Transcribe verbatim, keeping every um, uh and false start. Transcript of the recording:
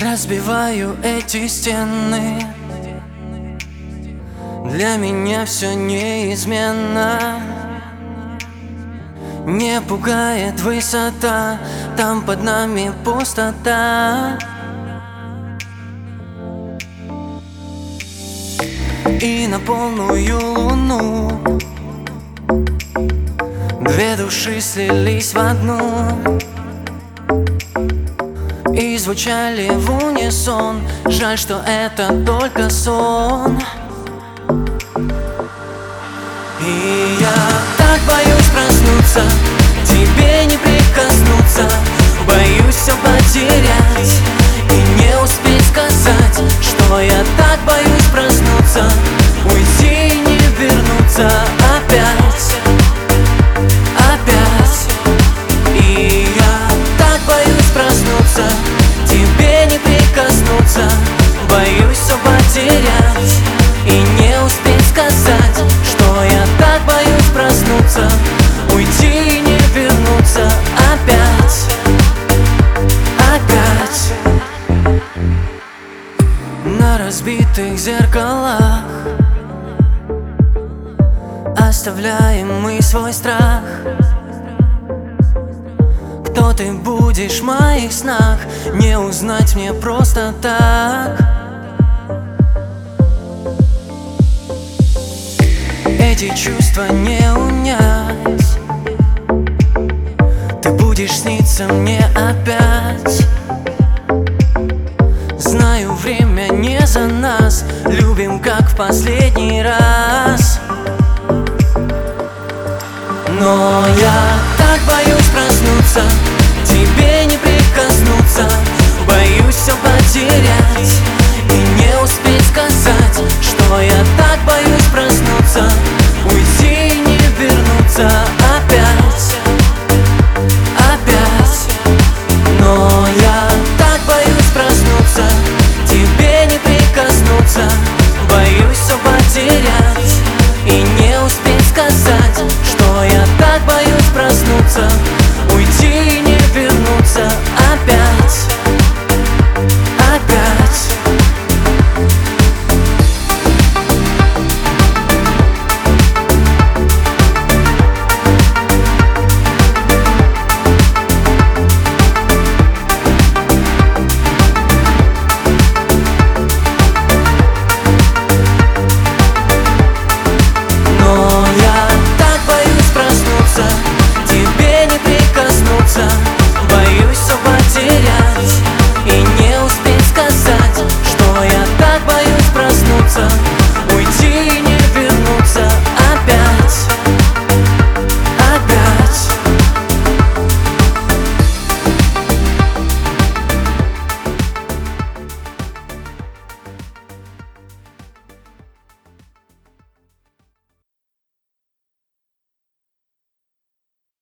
Разбиваю эти стены. Для меня все неизменно. Не пугает высота, там под нами пустота. И на полную луну две души слились в одну и звучали в унисон. Жаль, что это только сон. И я так боюсь проснуться, тебе не прикоснуться. Боюсь все потерять и не успеть сказать, что я так боюсь проснуться, уйти и не вернуться опять, опять. И я так боюсь проснуться, тебе не прикоснуться. Боюсь все потерять и не успеть сказать, что я так боюсь проснуться, уйти и не вернуться опять, опять. На разбитых зеркалах оставляем мы свой страх. Кто ты будешь в моих снах, не узнать мне просто так. Эти чувства не унять, ты будешь сниться мне опять. Знаю, время не за нас, любим как в последний раз. Но я так боюсь проснуться, тебе не прикоснуться. Боюсь все потерять и не успеть сказать, что я так боюсь проснуться, уйти и не вернуться